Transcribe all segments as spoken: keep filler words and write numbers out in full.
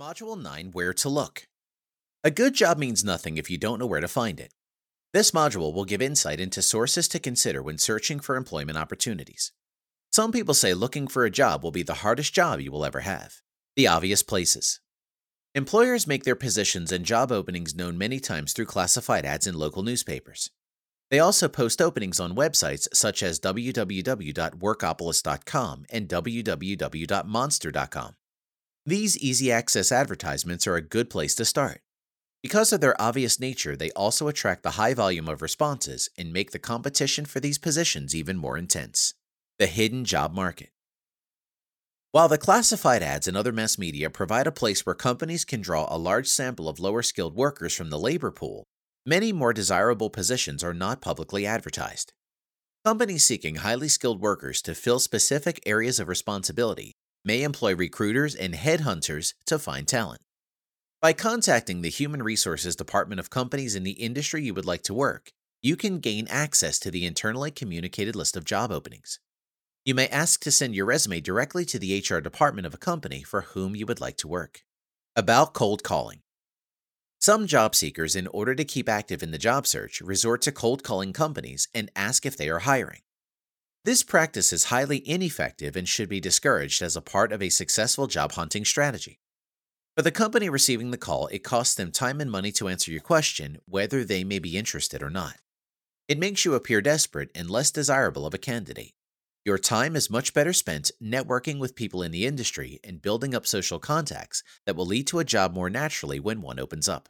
Module nine Where to Look. A good job means nothing if you don't know where to find it. This module will give insight into sources to consider when searching for employment opportunities. Some people say looking for a job will be the hardest job you will ever have. The obvious places. Employers make their positions and job openings known many times through classified ads in local newspapers. They also post openings on websites such as w w w dot workopolis dot com and w w w dot monster dot com. These easy-access advertisements are a good place to start. Because of their obvious nature, they also attract the high volume of responses and make the competition for these positions even more intense. The hidden job market. While the classified ads and other mass media provide a place where companies can draw a large sample of lower-skilled workers from the labor pool, many more desirable positions are not publicly advertised. Companies seeking highly skilled workers to fill specific areas of responsibility may employ recruiters and headhunters to find talent. By contacting the Human Resources Department of companies in the industry you would like to work, you can gain access to the internally communicated list of job openings. You may ask to send your resume directly to the H R department of a company for whom you would like to work. About cold calling. Some job seekers, in order to keep active in the job search, resort to cold calling companies and ask if they are hiring. This practice is highly ineffective and should be discouraged as a part of a successful job hunting strategy. For the company receiving the call, it costs them time and money to answer your question whether they may be interested or not. It makes you appear desperate and less desirable of a candidate. Your time is much better spent networking with people in the industry and building up social contacts that will lead to a job more naturally when one opens up.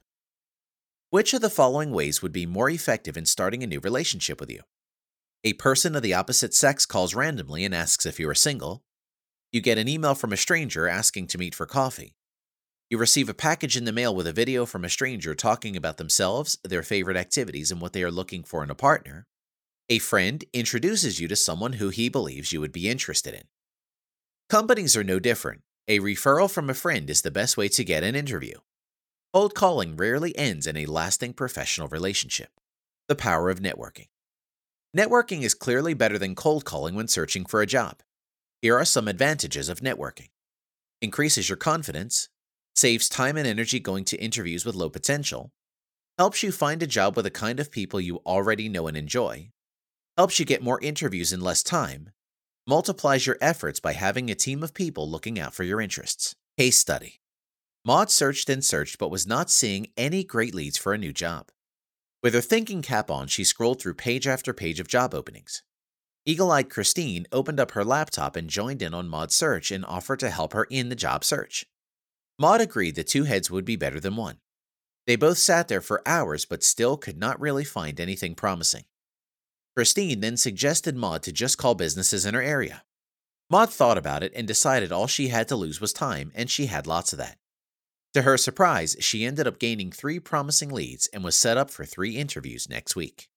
Which of the following ways would be more effective in starting a new relationship with you? A person of the opposite sex calls randomly and asks if you are single. You get an email from a stranger asking to meet for coffee. You receive a package in the mail with a video from a stranger talking about themselves, their favorite activities, and what they are looking for in a partner. A friend introduces you to someone who he believes you would be interested in. Companies are no different. A referral from a friend is the best way to get an interview. Cold calling rarely ends in a lasting professional relationship. The power of networking. Networking is clearly better than cold calling when searching for a job. Here are some advantages of networking. Increases your confidence, saves time and energy going to interviews with low potential, helps you find a job with the kind of people you already know and enjoy, helps you get more interviews in less time, multiplies your efforts by having a team of people looking out for your interests. Case study. Maud searched and searched but was not seeing any great leads for a new job. With her thinking cap on, she scrolled through page after page of job openings. Eagle-eyed Christine opened up her laptop and joined in on Maud's search and offered to help her in the job search. Maud agreed that two heads would be better than one. They both sat there for hours but still could not really find anything promising. Christine then suggested Maud to just call businesses in her area. Maud thought about it and decided all she had to lose was time, and she had lots of that. To her surprise, she ended up gaining three promising leads and was set up for three interviews next week.